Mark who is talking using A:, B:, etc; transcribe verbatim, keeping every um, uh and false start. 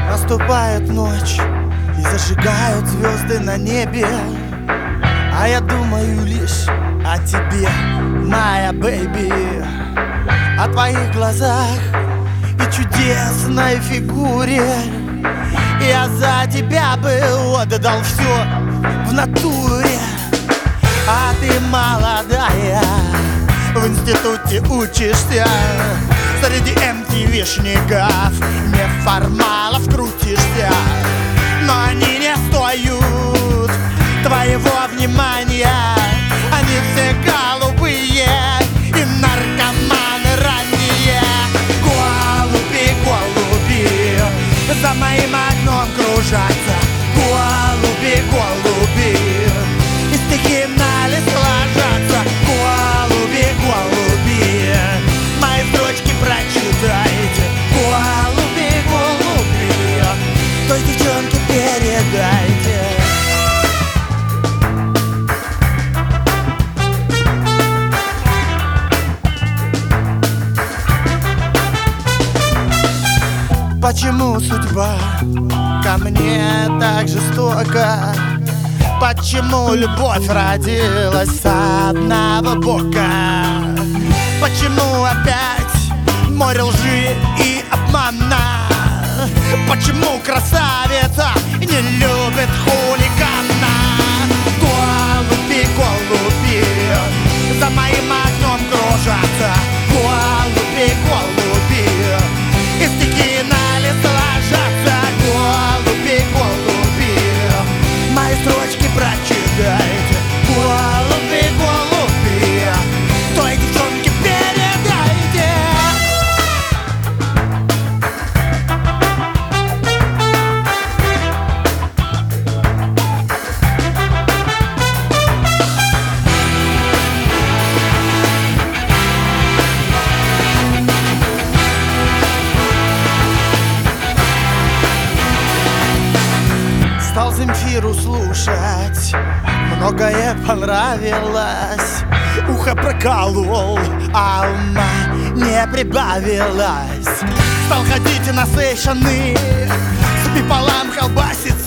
A: Наступает ночь и зажигают звезды на небе, а я думаю лишь о тебе, моя бэйби, о твоих глазах и чудесной фигуре. Я за тебя бы отдал все в натуре. А ты молодая, в институте учишься, среди эм ти ви-шников, неформалов крутишься. Но они не стоят твоего внимания. Они все голубые и наркоманы ранние. Голуби, голуби за моим окном кружатся. Голуби, голуби и стихи на лист ложатся. Голуби, голуби, мои строчки прочитайте. Голуби, голуби, той девчонке передайте. Почему судьба ко мне так жестока? Почему любовь родилась с одного бока? Почему опять море лжи и обмана? Почему красавица не любит хулигана? Голуби, голуби за моим окном кружатся. Голуби, голуби и стихи на лист ложатся. Голуби, голуби, мои строчки прочитайте. Голуби, голуби, той девчонке передайте. Стал Земфиру слушать, многое понравилось. Ухо проколол, а ума не прибавилось. Стал ходить на сейшаны, с пиполам колбаситься.